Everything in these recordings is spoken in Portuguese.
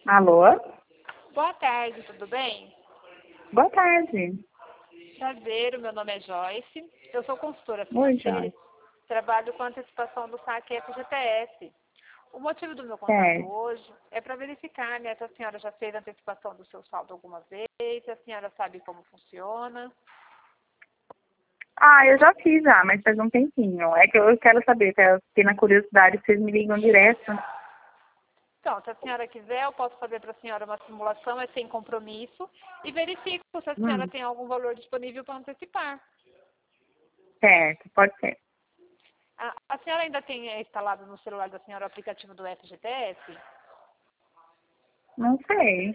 Alô? Boa tarde, tudo bem? Boa tarde. Prazer, o meu nome é Joyce. Eu sou consultora Oi, financeira. Joyce. Trabalho com antecipação do saque FGTS. O motivo do meu contato Certo. hoje é para verificar, né, se a senhora já fez a antecipação do seu saldo alguma vez, se a senhora sabe como funciona. Ah, eu já fiz já, mas faz um tempinho. É que eu quero saber, fiquei na curiosidade, vocês me ligam direto. Então, se a senhora quiser, eu posso fazer para a senhora uma simulação, é sem compromisso, e verifico se a senhora Hum, tem algum valor disponível para antecipar. certo, pode ser. A senhora ainda tem instalado no celular da senhora o aplicativo do FGTS? Não sei.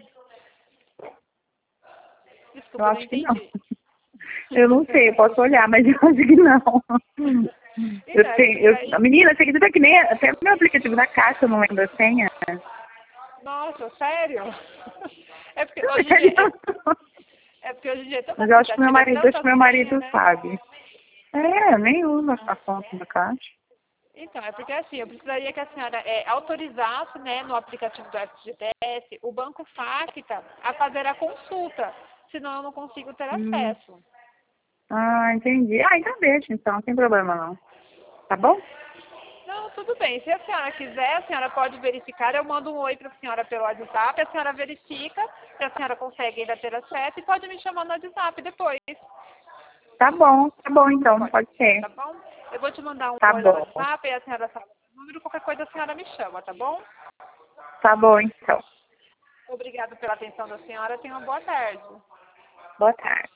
Eu Desculpa, eu não acho que não. entendi. Eu não sei, eu posso olhar, mas eu acho que não. Então, é porque aí... Menina, você acredita que nem até o meu aplicativo da Caixa eu não lembro a senha? Nossa, sério? É porque hoje em dia Sério? é porque hoje em dia é tanto Mas eu acho que aplicativo, é acho que tanta meu senha, marido né? sabe. É, eu nem uso a Ah, conta da Caixa. então, é porque assim, eu precisaria que a senhora autorizasse, né, no aplicativo do FGTS, o Banco Facta a fazer a consulta, senão eu não consigo ter Hum. acesso. Ah, entendi. Ah, então deixa, então, não tem problema não. Tá bom? Não, tudo bem. Se a senhora quiser, a senhora pode verificar. Eu mando um oi para a senhora pelo WhatsApp, a senhora verifica se a senhora consegue ainda ter acesso e pode me chamar no WhatsApp depois. Tá bom então, Pode pode ser, ser. tá bom? Eu vou te mandar um Tá oi no bom. WhatsApp e a senhora sabe o número, qualquer coisa a senhora me chama, tá bom? Tá bom então. Obrigado pela atenção da senhora. Tenha uma boa tarde. Boa tarde.